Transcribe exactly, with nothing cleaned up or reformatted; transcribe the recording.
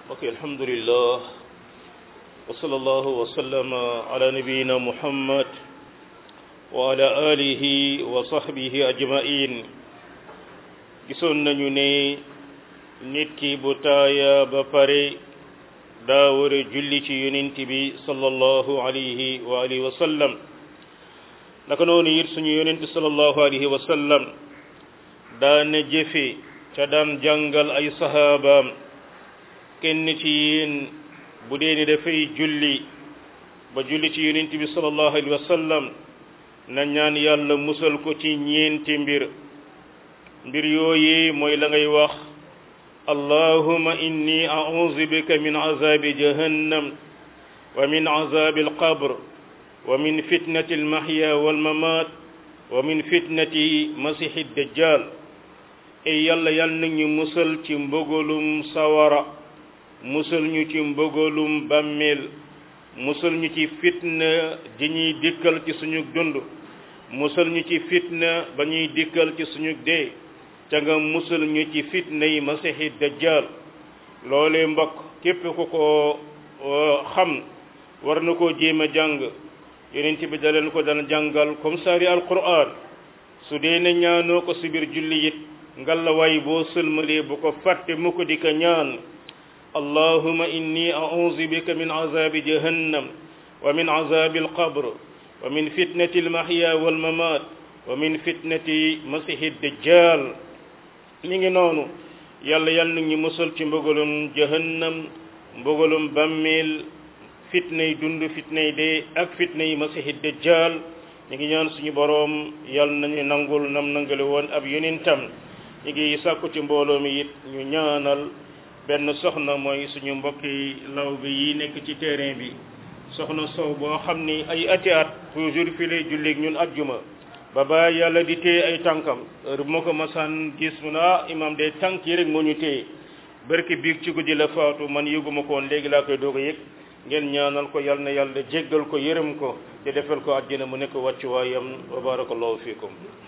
ok alhamdulillah wa sallallahu wa sallama ala nabiyyina muhammad wa ala alihi wa sahbihi ajma'in. gisoon nañu ne nit ki bu taaya ba pare daa war a julli ci yonent bi sallallahu alayhi wa alihi wa sallam. naka noonu it suñu yonent sallallahu alayhi wa sallam daan na jëfe ca daan jàngal ay sahabaam kenn ci yéen bu dee ni dafay julli ba julli ci yonent bi sallallahu alayhi wa sallam na ñaan yàlla musal ko ci ñeenti mbir mbir yooyu mooy la ngay wax allahumma inni a'udhu bika min azabi jahannam wa min azabi alqabr wa min fitnati almahya walmamat wa min fitnati masihi dajjal e yàlla yal nañu musal ci mbëggalum sawara musal ñu ci mbëggalum bàmmeel musal ñu ci fitna ji ñuy dikkal ci suñu dund musal ñu ci fitna ba ñuy dikkal ci suñu dee ca nga musal ñu ci fitna yi masihi dajjal. loolee mbokk képp ku ko xam war na koo jéem a jàng yonent bi da leen ko daan jàngal comme saari alquran su dee ne ñaanoo ko si biir julli it ngalawaay boo sëlmalee bu ko fàtte mu ko di ko ñaan allahumma inni a'udhu bika min azabi jahannam wa min azabi alqabr wa min fitnati almahya walmamat wa min fitnati masihi dajjal. mi ngi noonu yàlla yal na ñu musal ci mbugalum jahannam mbugalum bàmmeel fitnay dund fitnay dee ak fitnay masihi dajjal. ñu ngi ñaan suñu boroom yal nañu nangul nam nangale woon ab yonentam. ñu ngi sàkku ci mbooloo mi it ñu ñaanal benn soxna mooy suñu mbokki law bi yi nekk ci terrain bi soxna sow boo xam ni ay ati at toujours fi lay julleeg ñun ajjuma ba ba yàlla di téye ay tànkam heure bu ma ko masaan gis mu ne ah imam de tànk yi rek moo ñu téye barke biig ci guddi la faatu man yëguma ko woon léegi laa koy doog a yëg ngeen ñaanal ko yal na yàlla jéggal ko yërëm ko te defal ko àjjana mu nekk wàccuwaayam wa barakallahu fiikum.